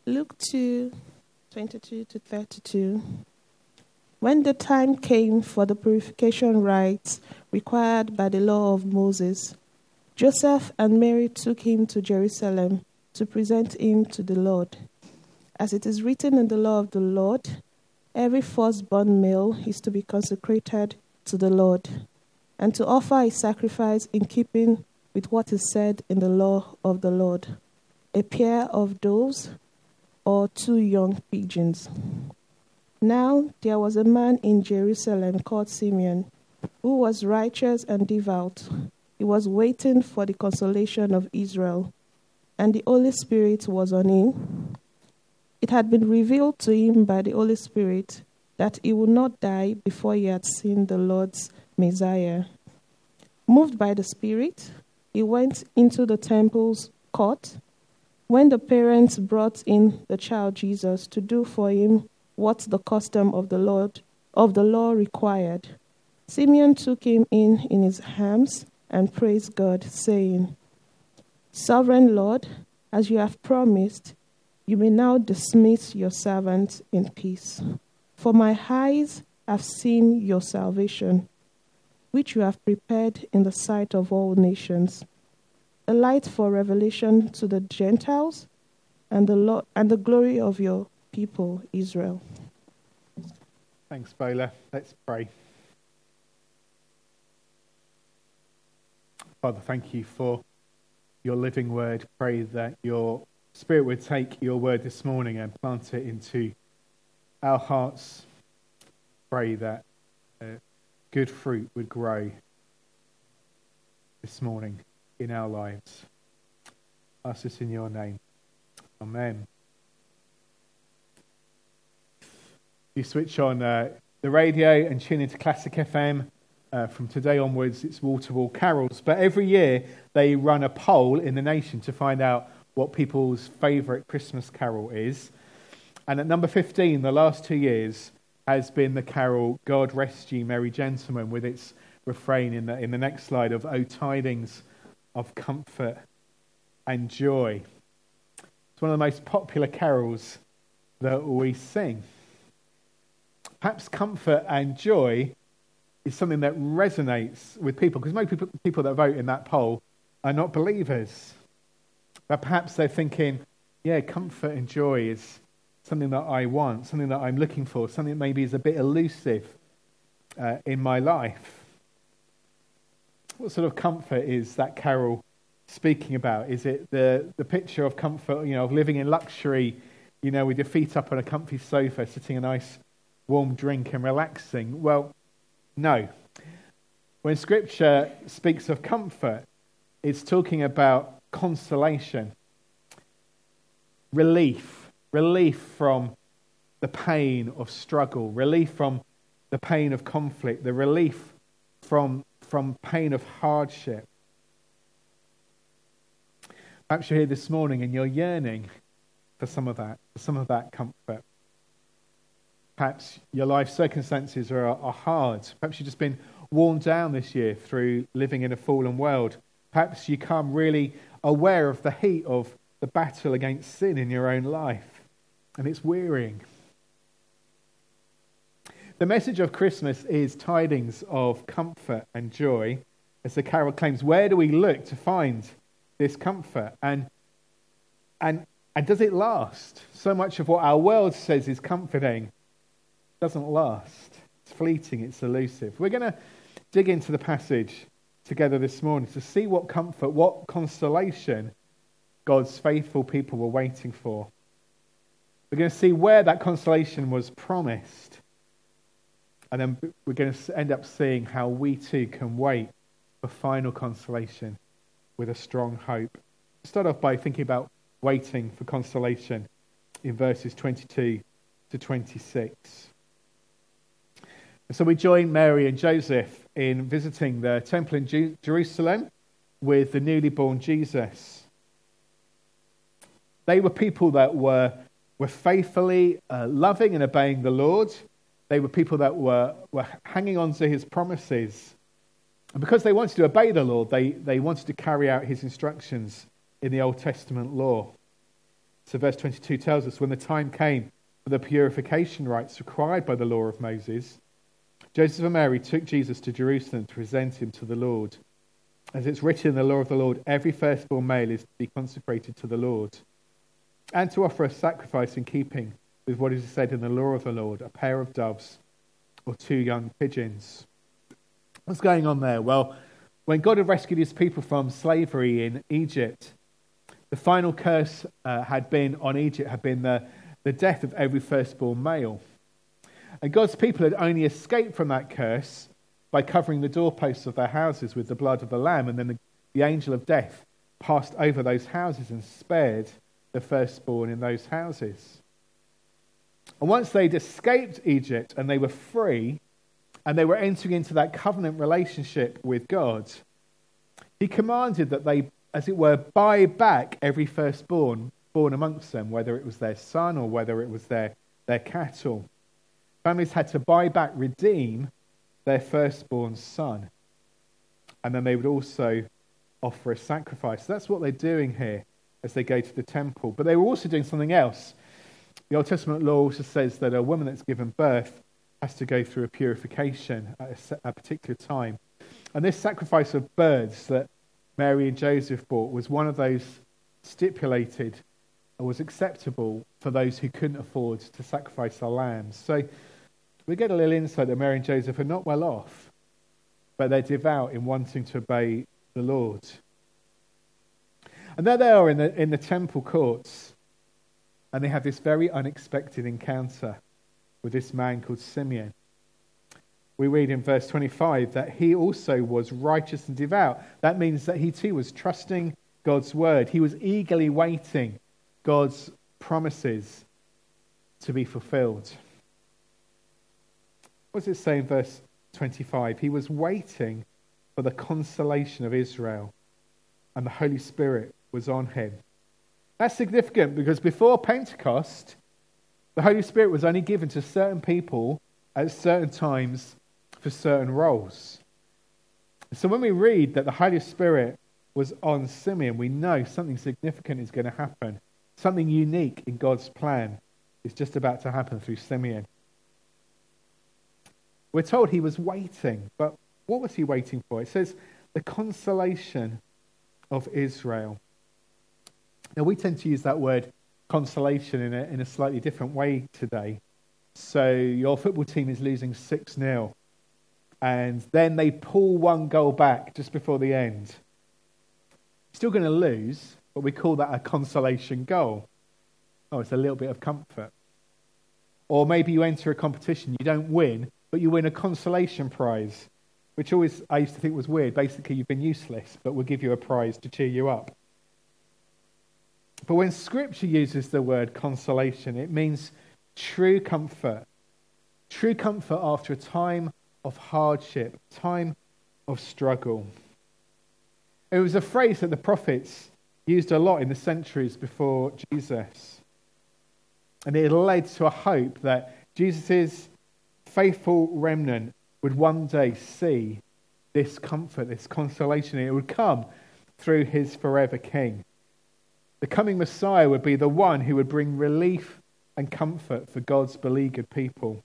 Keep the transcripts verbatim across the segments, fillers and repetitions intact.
Luke two, twenty-two to thirty-two. When the time came for the purification rites required by the law of Moses, Joseph and Mary took him to Jerusalem to present him to the Lord. As it is written in the law of the Lord, every firstborn male is to be consecrated to the Lord, and to offer a sacrifice in keeping with what is said in the law of the Lord, a pair of doves or two young pigeons. Now there was a man in Jerusalem called Simeon, who was righteous and devout. He was waiting for the consolation of Israel, and the Holy Spirit was on him. It had been revealed to him by the Holy Spirit that he would not die before he had seen the Lord's Messiah. Moved by the Spirit, he went into the temple's court. When the parents brought in the child Jesus to do for him what the custom of the Lord of the law required, Simeon took him in in his arms and praised God, saying, "Sovereign Lord, as you have promised, you may now dismiss your servant in peace. For my eyes have seen your salvation, which you have prepared in the sight of all nations, a light for revelation to the Gentiles and the lo- and the glory of your people, Israel." Thanks, Bola. Let's pray. Father, thank you for your living word. Pray that your Spirit would take your word this morning and plant it into our hearts. Pray that uh, good fruit would grow this morning in our lives. Ask this in your name. Amen. You switch on uh, the radio and tune into Classic F M. Uh, from today onwards, it's wall-to-wall carols. But every year, they run a poll in the nation to find out what people's favourite Christmas carol is. And at number fifteen, the last two years, has been the carol "God Rest Ye Merry Gentlemen," with its refrain in the, in the next slide of "O tidings of comfort and joy." It's one of the most popular carols that we sing. Perhaps comfort and joy is something that resonates with people, because most people, people that vote in that poll are not believers. But perhaps they're thinking, yeah, comfort and joy is something that I want, something that I'm looking for, something that maybe is a bit elusive uh, in my life. What sort of comfort is that carol speaking about? Is it the, the picture of comfort, you know, of living in luxury, you know, with your feet up on a comfy sofa, sitting a nice warm drink and relaxing? Well, no. When Scripture speaks of comfort, it's talking about consolation, relief, relief from the pain of struggle, relief from the pain of conflict, the relief from, from pain of hardship. Perhaps you're here this morning and you're yearning for some of that, for some of that comfort. Perhaps your life circumstances are, are hard. Perhaps you've just been worn down this year through living in a fallen world. Perhaps you become really aware of the heat of the battle against sin in your own life, and it's wearying. The message of Christmas is tidings of comfort and joy. As the carol claims, where do we look to find this comfort? And, and, and does it last? So much of what our world says is comforting doesn't last. It's fleeting, it's elusive. We're going to dig into the passage together this morning to see what comfort, what consolation God's faithful people were waiting for. We're going to see where that consolation was promised. And then we're going to end up seeing how we too can wait for final consolation with a strong hope. Start off by thinking about waiting for consolation in verses twenty-two to twenty-six. And so we join Mary and Joseph in visiting the temple in Ju- Jerusalem with the newly born Jesus. They were people that were, were faithfully uh, loving and obeying the Lord. They were people that were, were hanging on to his promises. And because they wanted to obey the Lord, they, they wanted to carry out his instructions in the Old Testament law. So verse twenty-two tells us, when the time came for the purification rites required by the law of Moses, Joseph and Mary took Jesus to Jerusalem to present him to the Lord. As it's written in the law of the Lord, every firstborn male is to be consecrated to the Lord, and to offer a sacrifice in keeping with what is said in the law of the Lord, a pair of doves or two young pigeons. What's going on there? Well, when God had rescued his people from slavery in Egypt, the final curse uh, had been on Egypt, had been the, the death of every firstborn male. And God's people had only escaped from that curse by covering the doorposts of their houses with the blood of the lamb, and then the, the angel of death passed over those houses and spared the firstborn in those houses. And once they'd escaped Egypt and they were free, and they were entering into that covenant relationship with God, he commanded that they, as it were, buy back every firstborn born amongst them, whether it was their son or whether it was their, their cattle. Families had to buy back, redeem their firstborn son. And then they would also offer a sacrifice. So that's what they're doing here as they go to the temple. But they were also doing something else. The Old Testament law also says that a woman that's given birth has to go through a purification at a, a particular time. And this sacrifice of birds that Mary and Joseph brought was one of those stipulated or was acceptable for those who couldn't afford to sacrifice their lambs. So we get a little insight that Mary and Joseph are not well off, but they're devout in wanting to obey the Lord. And there they are in the, in the temple courts, and they have this very unexpected encounter with this man called Simeon. We read in verse twenty-five that he also was righteous and devout. That means that he too was trusting God's word. He was eagerly waiting God's promises to be fulfilled. What does it say in verse twenty-five? He was waiting for the consolation of Israel, and the Holy Spirit was on him. That's significant because before Pentecost, the Holy Spirit was only given to certain people at certain times for certain roles. So when we read that the Holy Spirit was on Simeon, we know something significant is going to happen. Something unique in God's plan is just about to happen through Simeon. We're told he was waiting, but what was he waiting for? It says the consolation of Israel. Now we tend to use that word consolation in a, in a slightly different way today. So your football team is losing six nil, and then they pull one goal back just before the end. Still going to lose, but we call that a consolation goal. Oh, it's a little bit of comfort. Or maybe you enter a competition, you don't win, but you win a consolation prize, which always I used to think was weird. Basically, you've been useless, but we'll give you a prize to cheer you up. But when Scripture uses the word consolation, it means true comfort. True comfort after a time of hardship, time of struggle. It was a phrase that the prophets used a lot in the centuries before Jesus. And it led to a hope that Jesus' faithful remnant would one day see this comfort, this consolation, and it would come through his forever King. The coming Messiah would be the one who would bring relief and comfort for God's beleaguered people.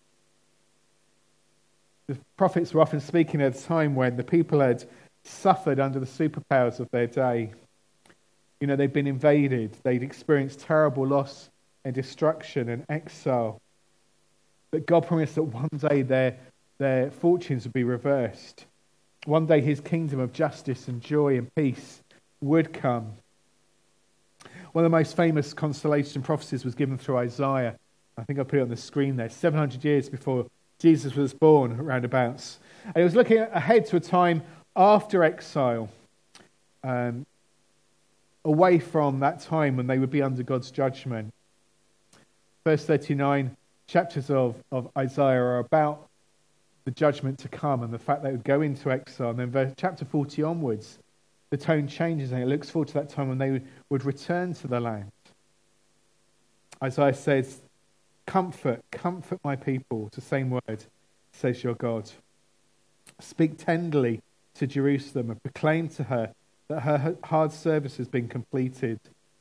The prophets were often speaking at a time when the people had suffered under the superpowers of their day. You know, they'd been invaded, they'd experienced terrible loss and destruction and exile. But God promised that one day their, their fortunes would be reversed. One day his kingdom of justice and joy and peace would come. One of the most famous consolation prophecies was given through Isaiah. I think I'll put it on the screen there. seven hundred years before Jesus was born, roundabouts. And it was looking ahead to a time after exile, um, away from that time when they would be under God's judgment. Verse thirty-nine, chapters of, of Isaiah are about the judgment to come and the fact they would go into exile. And then verse, chapter forty onwards, the tone changes and it looks forward to that time when they would return to the land. Isaiah says, comfort, comfort my people. It's the same word, says your God. Speak tenderly to Jerusalem and proclaim to her that her hard service has been completed,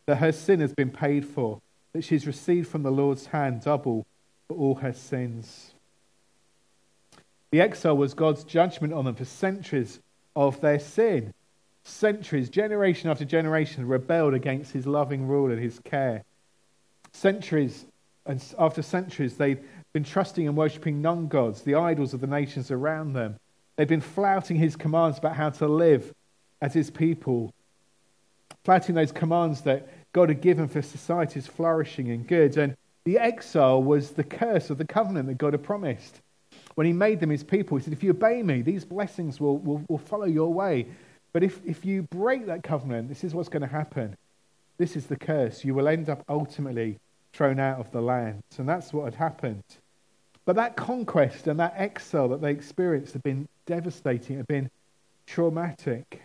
that her sin has been paid for, that she's received from the Lord's hand double for all her sins. The exile was God's judgment on them for centuries of their sin. Centuries, generation after generation, rebelled against his loving rule and his care. Centuries and after centuries, they'd been trusting and worshipping non-gods, the idols of the nations around them. They'd been flouting his commands about how to live as his people, flouting those commands that God had given for society's flourishing and good. And the exile was the curse of the covenant that God had promised. When he made them his people, he said, if you obey me, these blessings will, will, will follow your way. But if, if you break that covenant, this is what's going to happen. This is the curse. You will end up ultimately thrown out of the land. And that's what had happened. But that conquest and that exile that they experienced had been devastating, had been traumatic.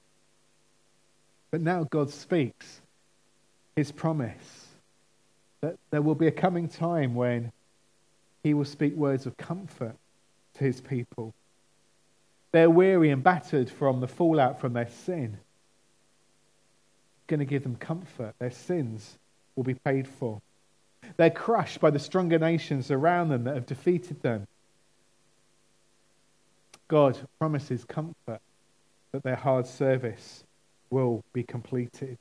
But now God speaks his promise that there will be a coming time when he will speak words of comfort to his people. They're weary and battered from the fallout from their sin. He's going to give them comfort. Their sins will be paid for. They're crushed by the stronger nations around them that have defeated them. God promises comfort, that their hard service will be completed.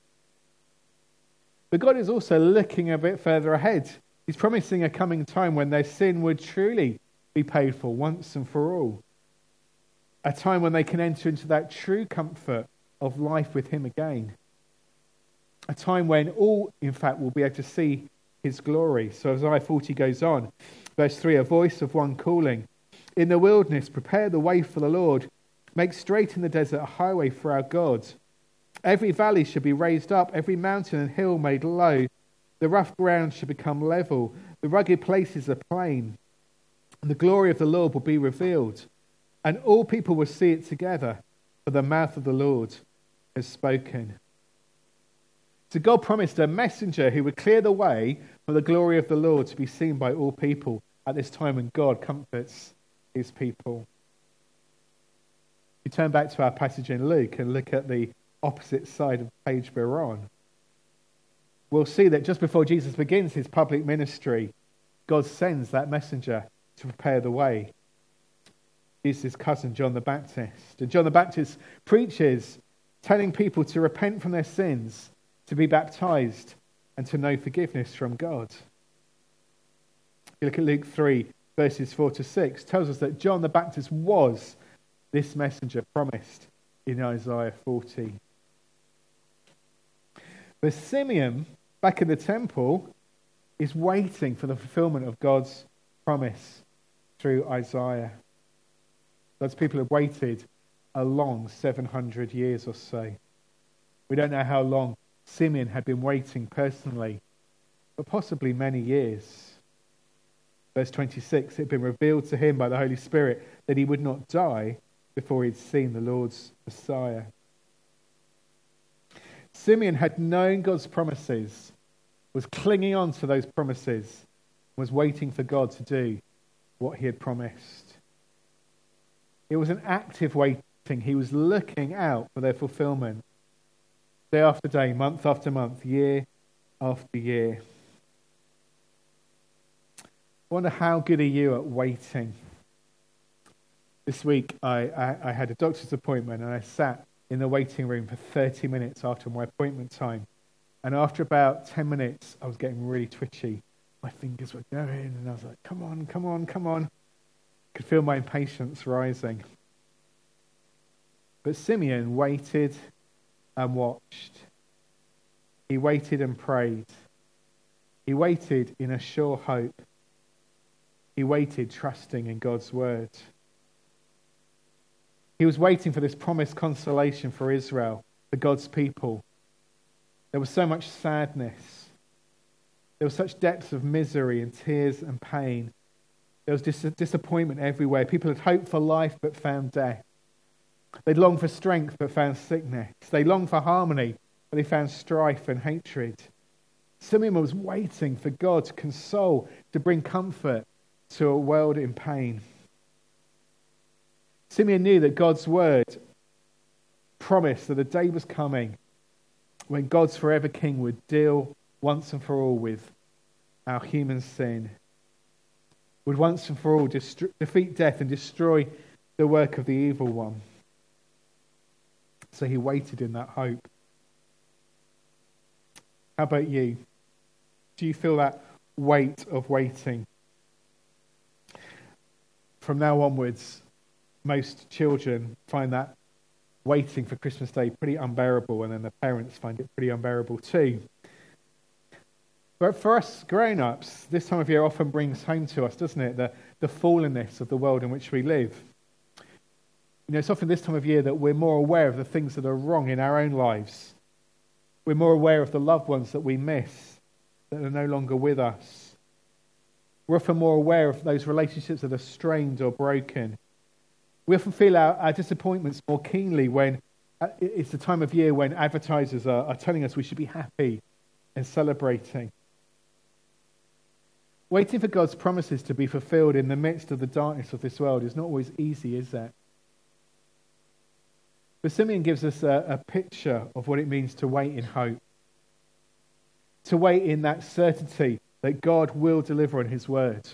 But God is also looking a bit further ahead. He's promising a coming time when their sin would truly be paid for once and for all. A time when they can enter into that true comfort of life with him again. A time when all, in fact, will be able to see his glory. So Isaiah forty goes on. Verse three, a voice of one calling, in the wilderness, prepare the way for the Lord. Make straight in the desert a highway for our God. Every valley shall be raised up, every mountain and hill made low. The rough ground shall become level, the rugged places a plain. And the glory of the Lord will be revealed, and all people will see it together, for the mouth of the Lord has spoken. So God promised a messenger who would clear the way for the glory of the Lord to be seen by all people at this time when God comforts his people. We turn back to our passage in Luke and look at the opposite side of the page we're on. We'll see that just before Jesus begins his public ministry, God sends that messenger to prepare the way. Jesus' cousin, John the Baptist. And John the Baptist preaches, telling people to repent from their sins, to be baptized, and to know forgiveness from God. If you look at Luke three, verses four to six, tells us that John the Baptist was this messenger promised in Isaiah forty. But Simeon, back in the temple, is waiting for the fulfillment of God's promise through Isaiah. God's people have waited a long seven hundred years or so. We don't know how long Simeon had been waiting personally, but possibly many years. Verse twenty-six, it had been revealed to him by the Holy Spirit that he would not die before he'd seen the Lord's Messiah. Simeon had known God's promises, was clinging on to those promises, was waiting for God to do what he had promised. It was an active waiting. He was looking out for their fulfillment. Day after day, month after month, year after year. I wonder, how good are you at waiting? This week, I, I, I had a doctor's appointment and I sat in the waiting room for thirty minutes after my appointment time. And after about ten minutes, I was getting really twitchy. My fingers were going and I was like, come on, come on, come on. I could feel my impatience rising. But Simeon waited and watched. He waited and prayed. He waited in a sure hope. He waited trusting in God's word. He was waiting for this promised consolation for Israel, for God's people. There was so much sadness. There was such depths of misery and tears and pain. There was dis- disappointment everywhere. People had hoped for life but found death. They'd longed for strength but found sickness. They longed for harmony but they found strife and hatred. Simeon was waiting for God to console, to bring comfort to a world in pain. Simeon knew that God's word promised that a day was coming when God's forever King would deal once and for all with our human sin, would once and for all dest- defeat death and destroy the work of the evil one. So he waited in that hope. How about you? Do you feel that weight of waiting? From now onwards, most children find that waiting for Christmas Day pretty unbearable, and then the parents find it pretty unbearable too. But for us grown-ups, this time of year often brings home to us, doesn't it, the, the fallenness of the world in which we live. You know, it's often this time of year that we're more aware of the things that are wrong in our own lives. We're more aware of the loved ones that we miss, that are no longer with us. We're often more aware of those relationships that are strained or broken. We often feel our, our disappointments more keenly when uh, it's the time of year when advertisers are, are telling us we should be happy and celebrating. Waiting for God's promises to be fulfilled in the midst of the darkness of this world is not always easy, is it? But Simeon gives us a, a picture of what it means to wait in hope. To wait in that certainty that God will deliver on his word.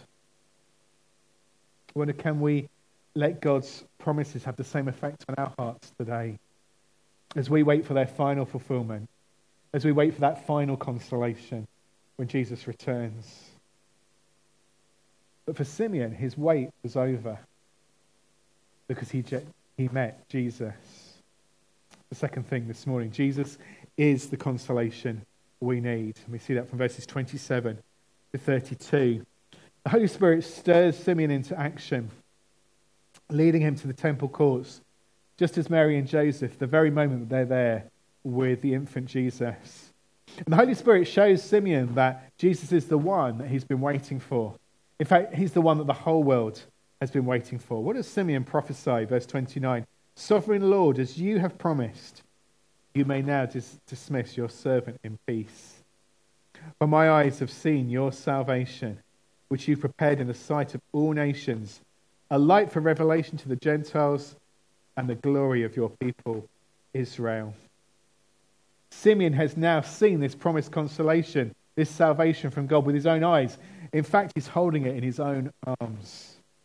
I wonder, can we let God's promises have the same effect on our hearts today as we wait for their final fulfillment, as we wait for that final consolation when Jesus returns? But for Simeon, his wait was over because he, he met Jesus. The second thing this morning, Jesus is the consolation we need. And we see that from verses twenty-seven to thirty-two. The Holy Spirit stirs Simeon into action, leading him to the temple courts, just as Mary and Joseph, the very moment that they're there with the infant Jesus. And the Holy Spirit shows Simeon that Jesus is the one that he's been waiting for. In fact, he's the one that the whole world has been waiting for. What does Simeon prophesy? Verse twenty-nine. Sovereign Lord, as you have promised, you may now dis- dismiss your servant in peace. For my eyes have seen your salvation, which you prepared in the sight of all nations, a light for revelation to the Gentiles and the glory of your people, Israel. Simeon has now seen this promised consolation, this salvation from God with his own eyes. In fact, he's holding it in his own arms.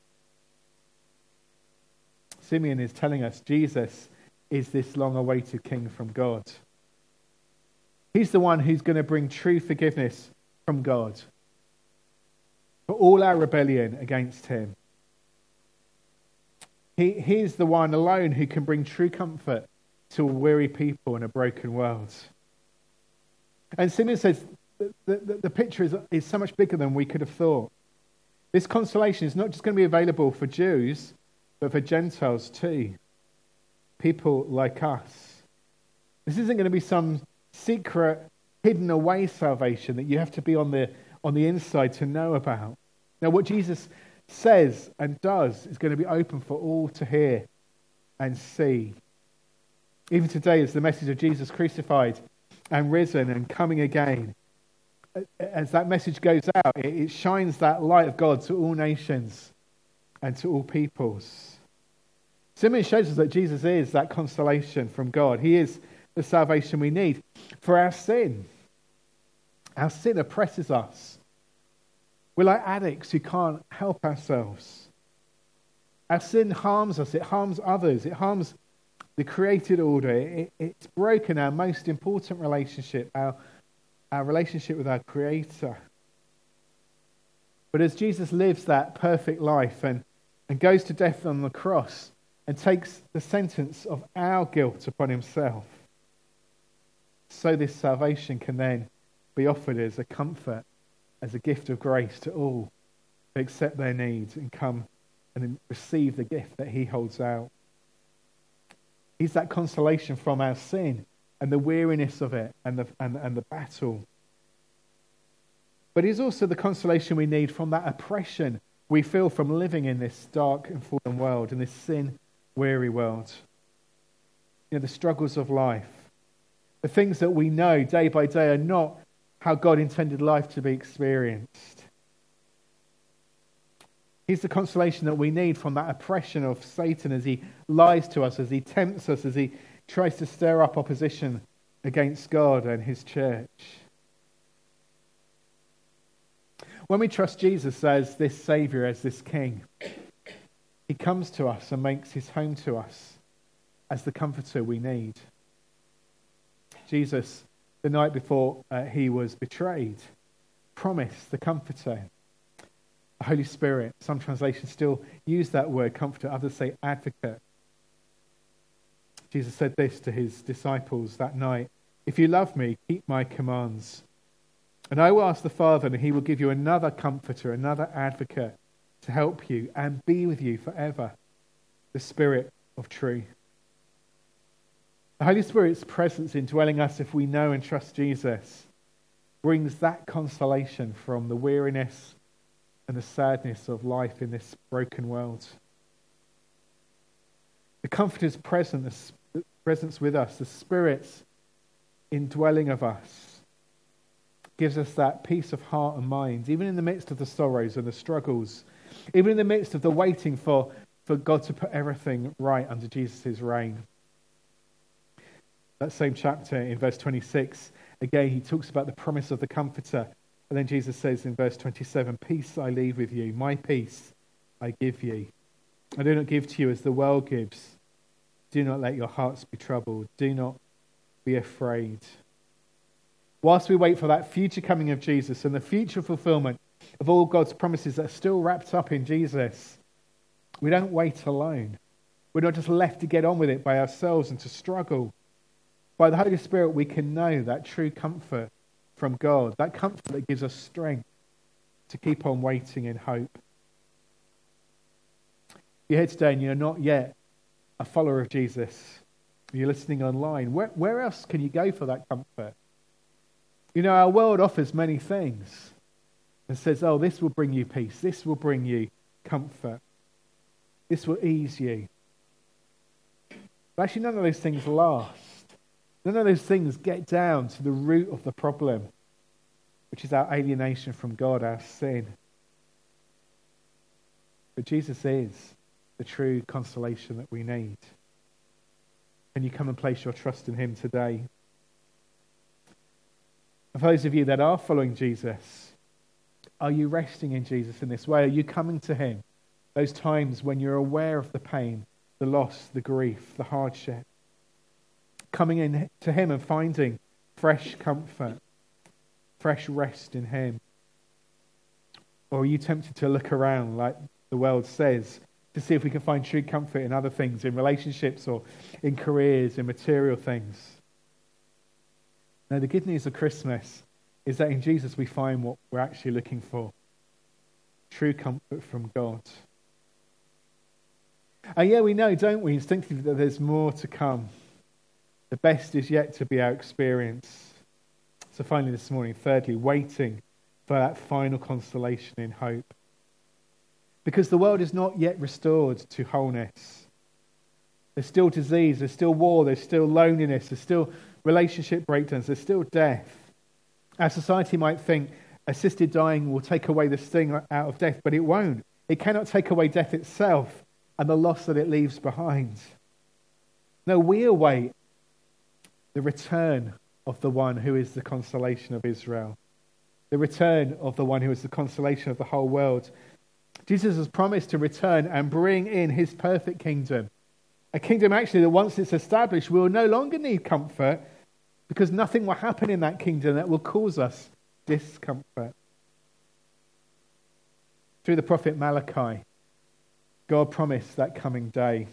Simeon is telling us Jesus is this long-awaited King from God. He's the one who's going to bring true forgiveness from God for all our rebellion against him. He, he's the one alone who can bring true comfort to a weary people in a broken world. And Simeon says the, the, the picture is, is so much bigger than we could have thought. This consolation is not just going to be available for Jews, but for Gentiles too. People like us. This isn't going to be some secret, hidden away salvation that you have to be on the, on the inside to know about. Now, what Jesus says and does is going to be open for all to hear and see. Even today, as the message of Jesus crucified and risen and coming again, as that message goes out, it shines that light of God to all nations and to all peoples. Simeon shows us that Jesus is that consolation from God. He is the salvation we need for our sin. Our sin oppresses us. We're like addicts who can't help ourselves. Our sin harms us. It harms others. It harms the created order. It, it's broken our most important relationship, our, our relationship with our Creator. But as Jesus lives that perfect life and, and goes to death on the cross and takes the sentence of our guilt upon himself, so this salvation can then be offered as a comfort, as a gift of grace to all who accept their needs and come and receive the gift that he holds out. He's that consolation from our sin and the weariness of it and the, and, and the battle. But he's also the consolation we need from that oppression we feel from living in this dark and fallen world, in this sin-weary world. You know, the struggles of life, the things that we know day by day are not how God intended life to be experienced. He's the consolation that we need from that oppression of Satan as he lies to us, as he tempts us, as he tries to stir up opposition against God and his church. When we trust Jesus as this Saviour, as this King, he comes to us and makes his home to us as the comforter we need. Jesus, the night before uh, he was betrayed, promised the comforter. The Holy Spirit, some translations still use that word comforter, others say advocate. Jesus said this to his disciples that night: "If you love me, keep my commands. And I will ask the Father, and he will give you another comforter, another advocate to help you and be with you forever, the Spirit of truth." The Holy Spirit's presence indwelling us, if we know and trust Jesus, brings that consolation from the weariness and the sadness of life in this broken world. The Comforter's presence, presence with us, the Spirit's indwelling of us, gives us that peace of heart and mind, even in the midst of the sorrows and the struggles, even in the midst of the waiting for, for God to put everything right under Jesus' reign. That same chapter in verse twenty-six, again, he talks about the promise of the Comforter. And then Jesus says in verse twenty-seven, "Peace I leave with you, my peace I give you. I do not give to you as the world gives. Do not let your hearts be troubled. Do not be afraid." Whilst we wait for that future coming of Jesus and the future fulfillment of all God's promises that are still wrapped up in Jesus, we don't wait alone. We're not just left to get on with it by ourselves and to struggle. By the Holy Spirit, we can know that true comfort from God, that comfort that gives us strength to keep on waiting in hope. If you're here today and you're not yet a follower of Jesus, you're listening online, where, where else can you go for that comfort? You know, our world offers many things and says, oh, this will bring you peace, this will bring you comfort, this will ease you. But actually, none of those things last. None of those things get down to the root of the problem, which is our alienation from God, our sin. But Jesus is the true consolation that we need. Can you come and place your trust in him today? And for those of you that are following Jesus, are you resting in Jesus in this way? Are you coming to him those times when you're aware of the pain, the loss, the grief, the hardship? Coming in to him and finding fresh comfort, fresh rest in him? Or are you tempted to look around like the world says to see if we can find true comfort in other things, in relationships or in careers, in material things? Now, the good news of Christmas is that in Jesus we find what we're actually looking for. True comfort from God. And yeah, we know, don't we, instinctively, that there's more to come. The best is yet to be our experience. So finally this morning, thirdly, waiting for that final consolation in hope. Because the world is not yet restored to wholeness. There's still disease, there's still war, there's still loneliness, there's still relationship breakdowns, there's still death. Our society might think assisted dying will take away the sting out of death, but it won't. It cannot take away death itself and the loss that it leaves behind. No, we await the return of the one who is the consolation of Israel. The return of the one who is the consolation of the whole world. Jesus has promised to return and bring in his perfect kingdom. A kingdom actually that once it's established will no longer need comfort, because nothing will happen in that kingdom that will cause us discomfort. Through the prophet Malachi, God promised that coming day.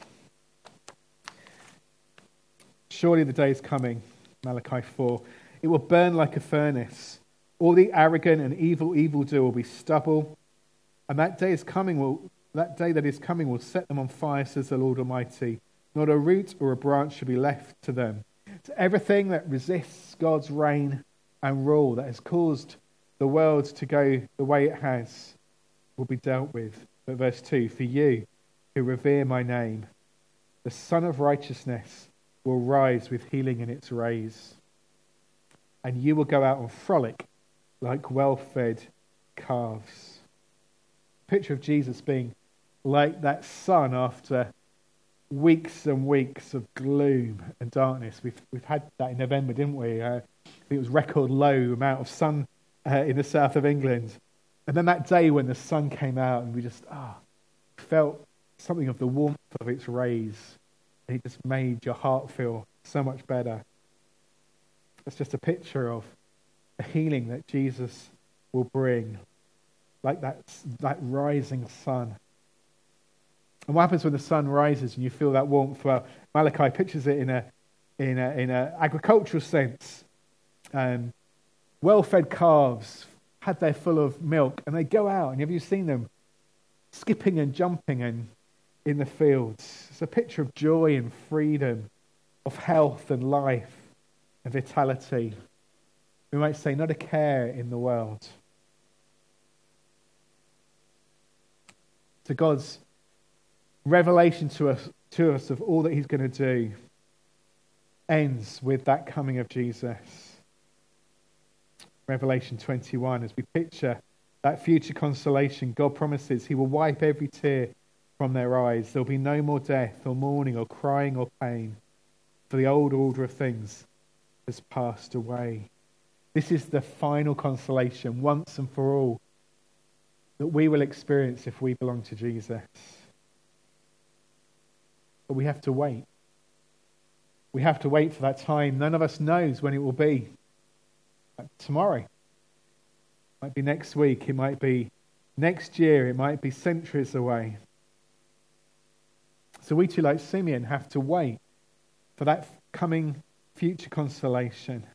Surely the day is coming, Malachi four. It will burn like a furnace. All the arrogant and evil evildoer will be stubble. And that day is coming will that day that is coming will set them on fire, says the Lord Almighty. Not a root or a branch shall be left to them. So everything that resists God's reign and rule, that has caused the world to go the way it has, will be dealt with. But verse two, for you who revere my name, the Son of Righteousness will rise with healing in its rays. And you will go out and frolic like well-fed calves. Picture of Jesus being like that sun after weeks and weeks of gloom and darkness. We've we've had that in November, didn't we? Uh, I think it was record low amount of sun uh, in the south of England. And then that day when the sun came out and we just ah felt something of the warmth of its rays. It just made your heart feel so much better. It's just a picture of a healing that Jesus will bring, like that, that rising sun. And what happens when the sun rises and you feel that warmth? Well, Malachi pictures it in a in a in a agricultural sense. Um, well-fed calves had their full of milk, and they go out, and have you seen them skipping and jumping and in the fields? It's a picture of joy and freedom, of health and life and vitality. We might say, not a care in the world. So God's revelation to us, to us of all that he's going to do ends with that coming of Jesus. Revelation twenty-one, as we picture that future consolation, God promises he will wipe every tear from their eyes. There'll be no more death or mourning or crying or pain, for the old order of things has passed away. This is the final consolation, once and for all, that we will experience if we belong to Jesus. But we have to wait. We have to wait for that time. None of us knows when it will be. Like tomorrow. It might be next week. It might be next year. It might be centuries away. So we too, like Simeon, have to wait for that coming future consolation.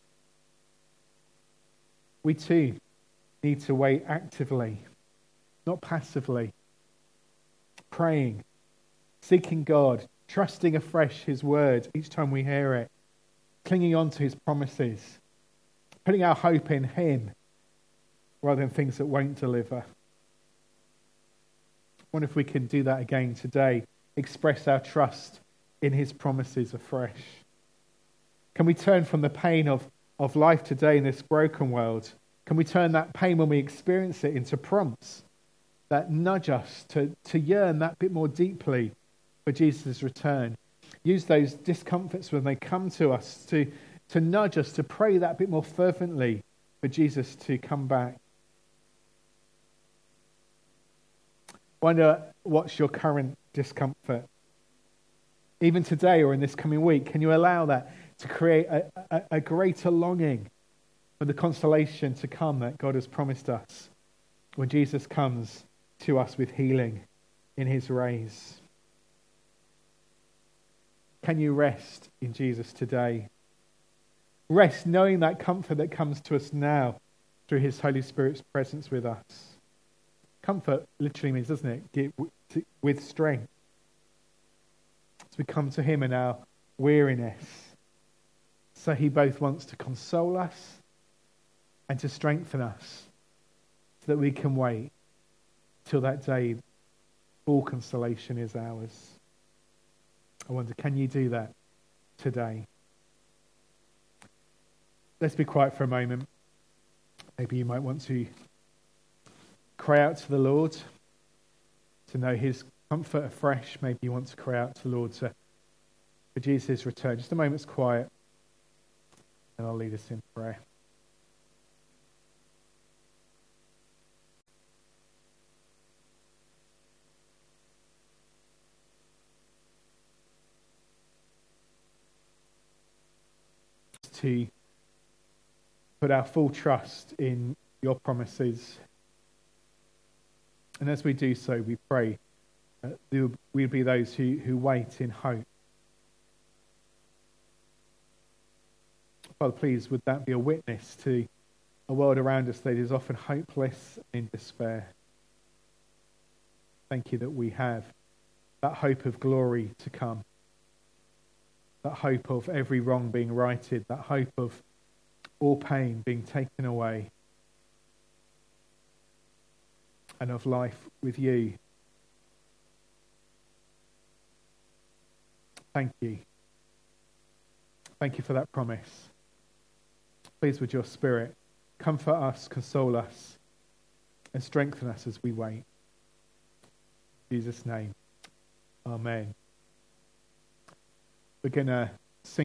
We too need to wait actively, not passively, praying, seeking God, trusting afresh his word each time we hear it, clinging on to his promises, putting our hope in him rather than things that won't deliver. I wonder if we can do that again today, express our trust in his promises afresh. Can we turn from the pain of, of life today in this broken world? Can we turn that pain when we experience it into prompts that nudge us to, to yearn that bit more deeply for Jesus' return? Use those discomforts when they come to us to, to nudge us to pray that bit more fervently for Jesus to come back. Wonder what's your current discomfort? Even today or in this coming week, can you allow that to create a, a, a greater longing for the consolation to come that God has promised us when Jesus comes to us with healing in his rays? Can you rest in Jesus today? Rest knowing that comfort that comes to us now through his Holy Spirit's presence with us. Comfort literally means, doesn't it, Give, with strength. As we come to him in our weariness. So he both wants to console us and to strengthen us so that we can wait till that day full consolation is ours. I wonder, can you do that today? Let's be quiet for a moment. Maybe you might want to cry out to the Lord to know his comfort afresh. Maybe you want to cry out to the Lord to, for Jesus' return. Just a moment's quiet, and I'll lead us in prayer. To put our full trust in your promises. And as we do so, we pray uh, that we'll be those who, who wait in hope. Father, please, would that be a witness to a world around us that is often hopeless and in despair. Thank you that we have that hope of glory to come. That hope of every wrong being righted, that hope of all pain being taken away, and of life with you. Thank you. Thank you for that promise. Please, with your Spirit, comfort us, console us, and strengthen us as we wait. In Jesus' name, amen. we're going to